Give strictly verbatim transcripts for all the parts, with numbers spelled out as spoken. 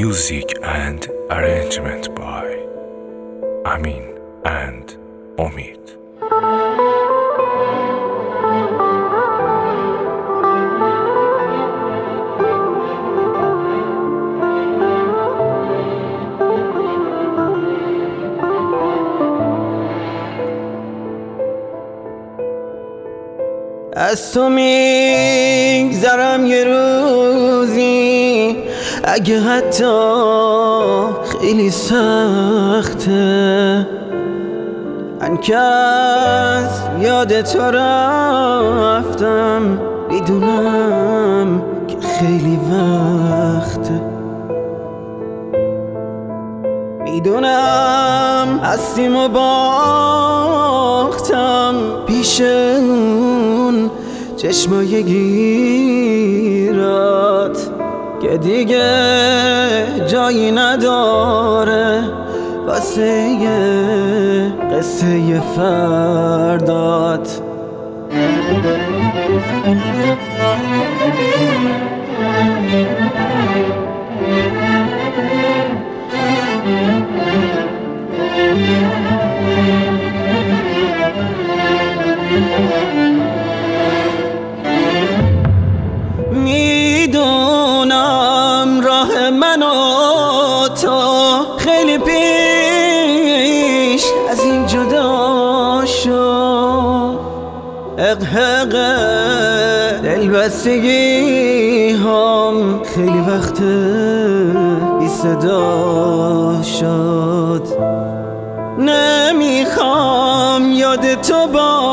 Music and arrangement by Amin and Omid. از تو میگذرم یه روزی اگه حتی خیلی سخته، من که از یاد تو رفتم میدونم که خیلی وقته، میدونم هستیم و باختم پیش اون چشمای گیرات که دیگه جایی نداره واسه یه قصه فردات. میدونم راه من و تو خیلی پیش از این جدا شد، حق حق دلبستگی هم خیلی وقت بی صدا شد. نمیخوام یاد تو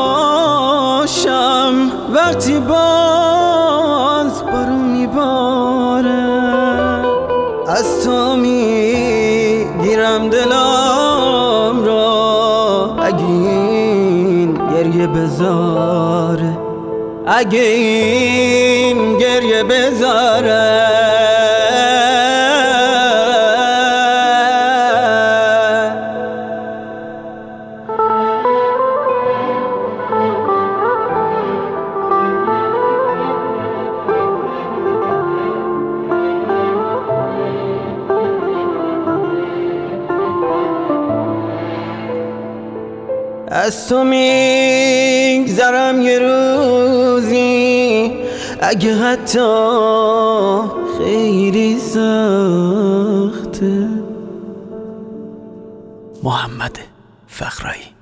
باشم وقتی باز بارون میباره، از تو میگیرم دلم را اگه این گریه بذاره، اگه این گریه بذاره. از تو میگذرم یه روزی اگه حتی خیلی سخته. محمد فخرایی.